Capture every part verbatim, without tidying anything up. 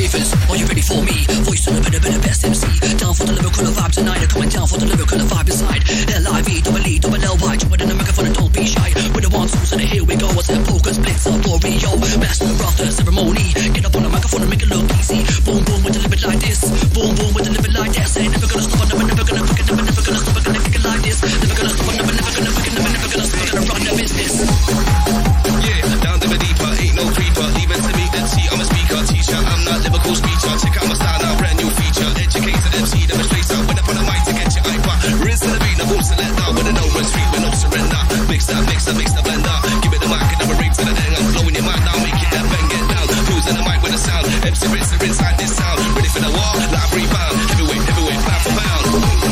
ravers, are you ready for me? Voice on the better, better, best M C. Down for the lyrical vibe tonight. Coming down for the lyrical vibe inside. L I V, double E, double L Y. Jumping in the microphone and don't be shy. With the one, two, so here we go. I said focus, blitz up for Rio. Master of the ceremony. Get up on the microphone and make it look easy. Boom, boom, with the limit like this. Boom, boom, with the limit like that. Say never gonna stop, never, never gonna forget, never, never gonna stop, never gonna kick it like this. Never gonna stop, never, never gonna forget, never, never gonna stop, gonna run the business. Yeah, down the deeper, ain't no creeper. Leave it to me, then see, I'm a speaker, teacher. I'm not lyrical speaker. Check out my style now, brand new feature. Educated M C, demonstrator. When I put a mic to get your hyper. Rinse to the beat, no boom selector. With a no run street, with no surrender. Mix that, mix that, mix the blender. Give it the mic and never ring to the dang. I'm blowing your mind now, make it that bang, get down. Who's in the mic with the sound? M C rinse, inside this sound. Ready for the war, live rebound. Heavyweight, heavyweight, pound for pound.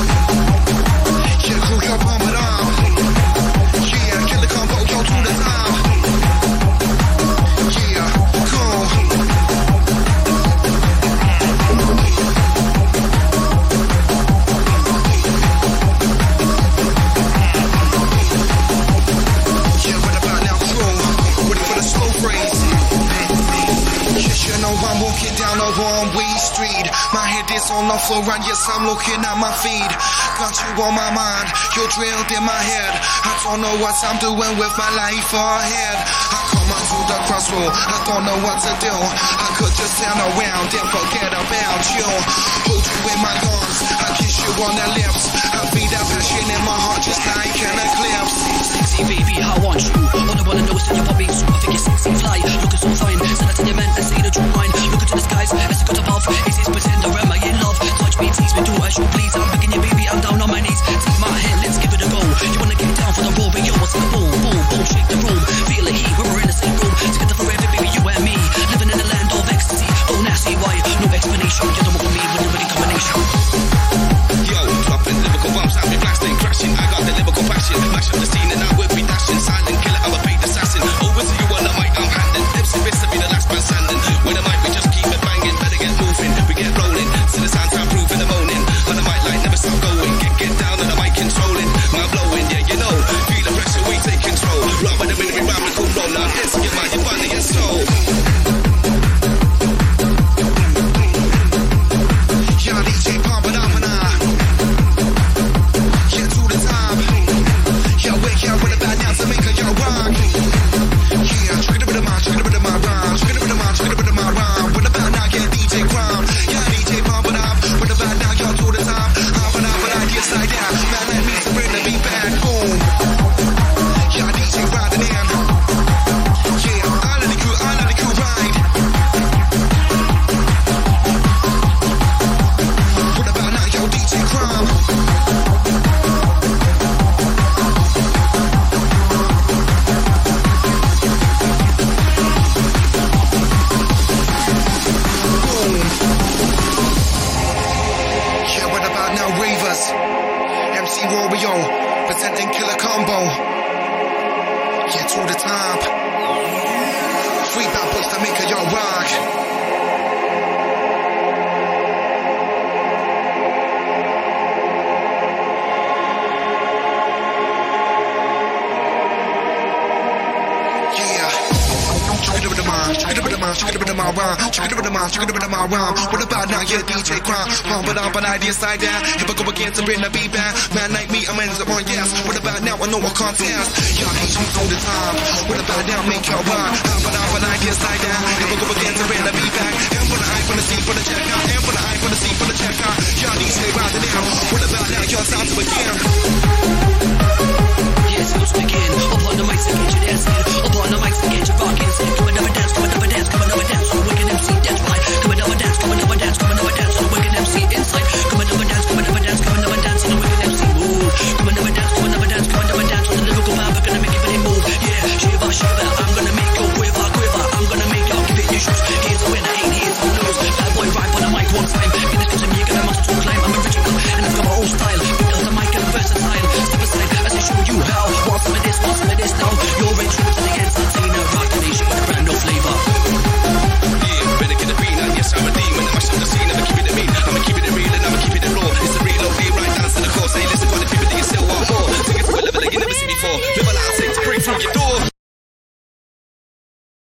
Yeah, crew, y'all pump it up. Yeah, kill the combo, go to the top. Yeah, go. Yeah, what about now, crew? Ready for the slow phrase? Yes, you know I'm walking down a one-way street. My head is on the floor and yes, I'm looking at my feet. Got you on my mind, you're drilled in my head. I don't know what I'm doing with my life ahead. I come out to the crossroad, I don't know what to do. I could just stand around and forget about you. Hold you in my arms, I kiss you on the lips. I feel that passion in my heart just like an eclipse. Sexy baby, I want you. All I wanna know is that you're popping so I think you're sexy fly. Looking so fine, send that to your man and say that you're mine. Look into the skies, as you got above. Is this pretender, am I in love? Touch me, tease me, do as you please. I'm begging you baby, I'm down on my knees. Take my hand, let's give it a go. You wanna get down for the roll, but yo, what's the boom, boom, boom, shake the room. Feel the heat, we're in the same room. Together forever, baby, you and me. Living in the land of ecstasy. Don't ask me why, no explanation. You don't want me with a ready combination. Yo, dropping lyrical bombs, I'll be blasting, crashing. I got the lyrical passion. Mash up the scene and I will be dashing. Silent killer, I'm a paid assassin. Over to you on the mic, I'm handing. Lips and bits to be the last man standing. With the mic, we just keep it banging. Better get moving, we get rolling. See the sound time proof in the morning. On the mic, like never stop going. Get, get down on the mic, controlling. Mind blowing, yeah, you know. Feel the pressure, we take control. Run with the minute, we rhyme, we cool roll. Now dance in your mind, your body and soul. Yeah, D J pump it up and up. Yeah, to the top. Yeah, wake up with a bad now to make a yo rock. Yeah, check it up with the mind, check it up with the mind rhyme. Check it up with the mind, check it up with the mind rhyme. With the bad now, yeah, D J Crime. Yeah, D J pump it up. With the bad now, yo, to the top. Up and up and I get side down. Man, let me to bring the beat back. Boom. Yeah, D J riding in. Yeah, I let the crew, I let the crew ride. What about now, yo, D J Crime? Boom. Yeah, what about now, ravers? M C Wario, presenting Killer Combo. Yeah, to the top. Free bad books to make a yo rock. Check it up with the mind, check it up with the mind, check it up with the mind rhyme. Check it up with the mind, check it up with the mind rhyme. What about now, yeah, D J Crime. Pump it up and I side down. If I go against to bring the beat back. Man like me, I'm in the one, yes. What about now, I know I can't test. Y'all hate you all the time. What about now, make your rhyme. Pump it up and I side down. If I go against to bring the beat back.